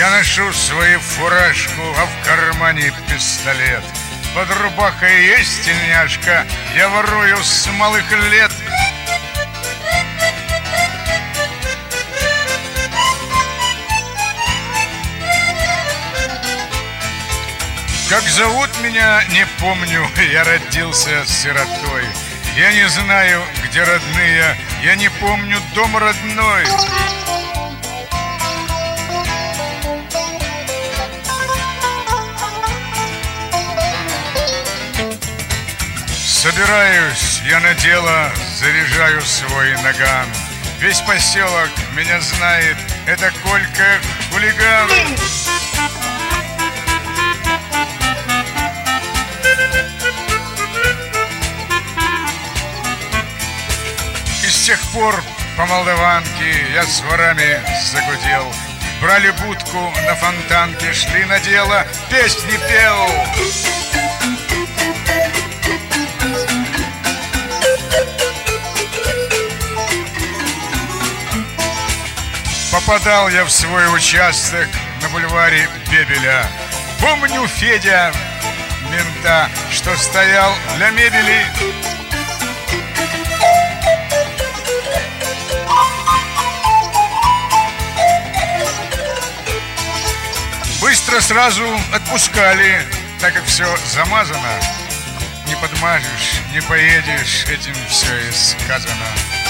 Я ношу свою фуражку, а в кармане пистолет. Под рубахой есть тельняшка, я ворую с малых лет. Как зовут меня, не помню, я родился сиротой. Я не знаю, где родные, я не помню дом родной. Собираюсь я на дело, заряжаю свой наган. Весь поселок меня знает, это Колька хулиган. И с тех пор по Молдаванке я с ворами загудел. Брали будку на Фонтанке, шли на дело, песни пел. Попадал я в свой участок на бульваре Бебеля. Помню Федя, мента, что стоял для мебели. Быстро сразу отпускали, так как все замазано. Не подмажешь, не поедешь, этим все и сказано.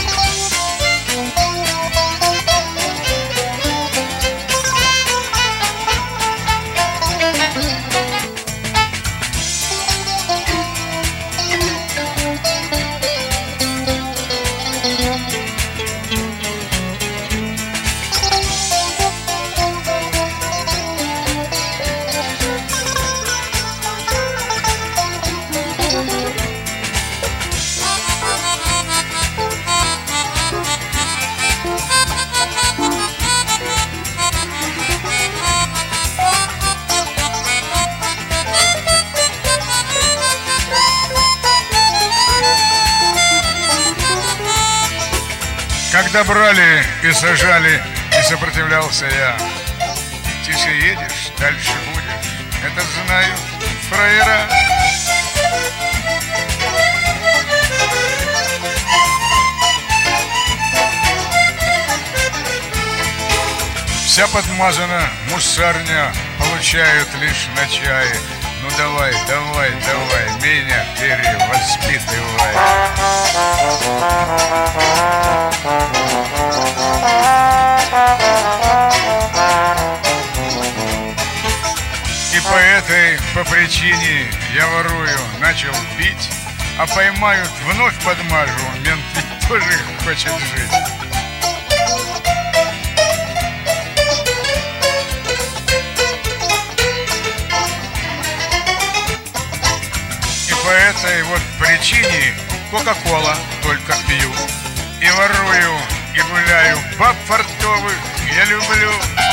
Когда брали и сажали, не сопротивлялся я. Тише едешь, дальше будешь, это знают фраера. Вся подмазана мусарня, получают лишь на чай. Ну давай, давай, давай, меня перевоспитывай. И по причине я ворую, начал пить, а поймают, вновь подмажу, мент ведь тоже хочет жить. По этой вот причине Кока-кола только пью. И ворую, и гуляю, баб фартовых я люблю.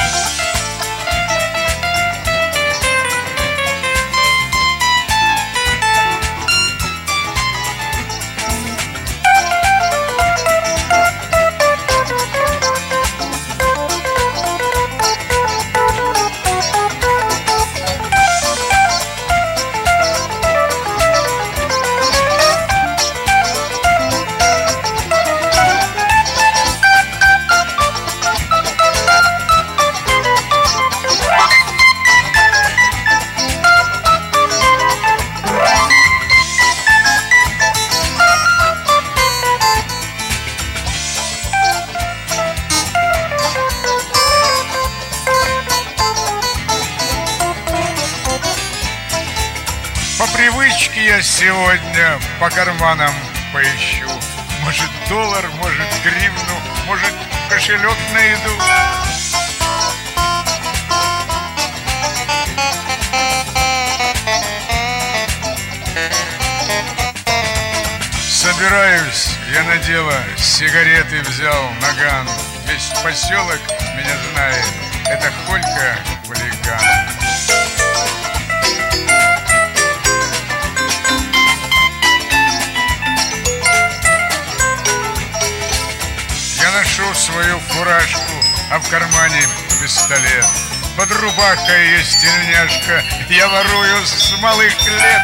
По привычке я сегодня по карманам поищу. Может доллар, может гривну, может кошелек найду. Собираюсь я на дело, сигареты взял наган. Весь поселок меня знает, это Колька хулиган. Я ношу свою фуражку, а в кармане пистолет. под рубахой есть тельняшка. Я ворую с малых лет.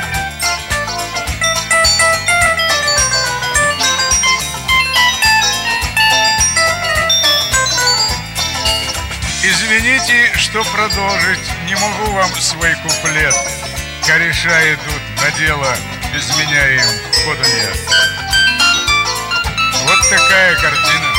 Извините, что продолжить не могу вам свой куплет. Кореша идут на дело, без меня им ходу нет. Вот такая картина.